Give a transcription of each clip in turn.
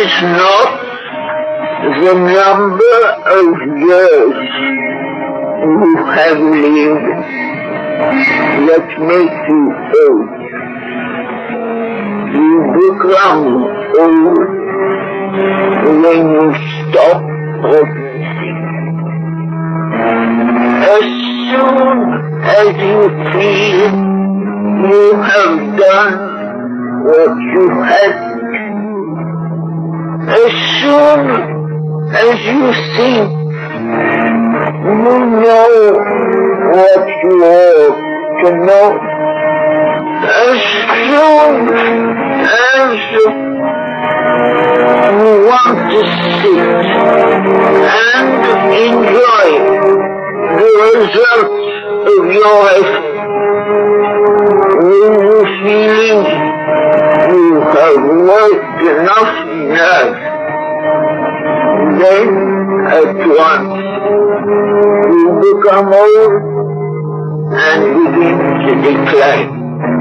is not the number of years you have lived that makes you old. You become old when you stop progressing. As soon as you feel you have done what you had to, as soon as you think you know what you ought to know, as soon as you want to sit and enjoy the results of your effort, when you feel you have worked enough nerve, then at once you become old and begin to decline.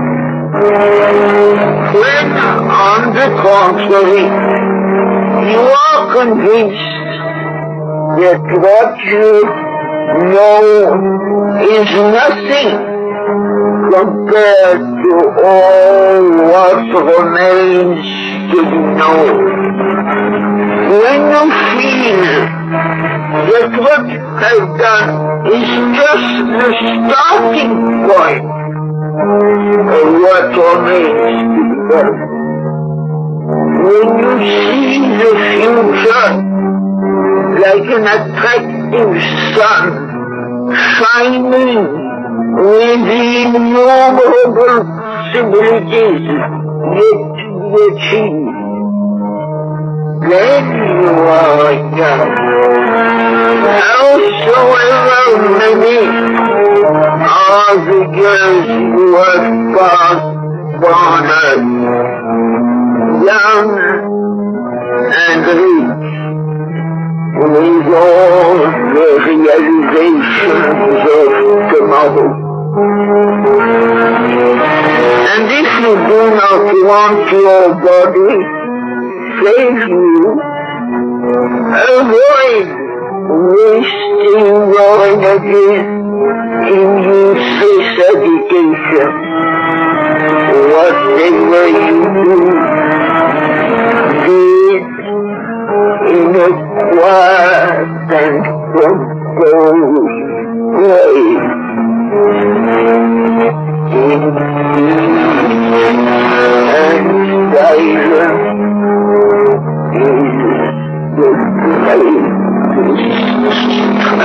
When, on the contrary, you are convinced that what you know is nothing compared to all what remains to be known, when you feel that what you have done is just the starting point of what remains to be done, when you see the future like an attractive sun shining with the innumerable possibilities yet to be achieved, then you are young. Howsoever many are the years you have passed on earth, young and rich, with all the realizations of tomorrow. And if you do not want your body save you, avoid wasting your energy in useless agitation. Whatever you do, do it in a quiet and composed way. In and silence is the greatest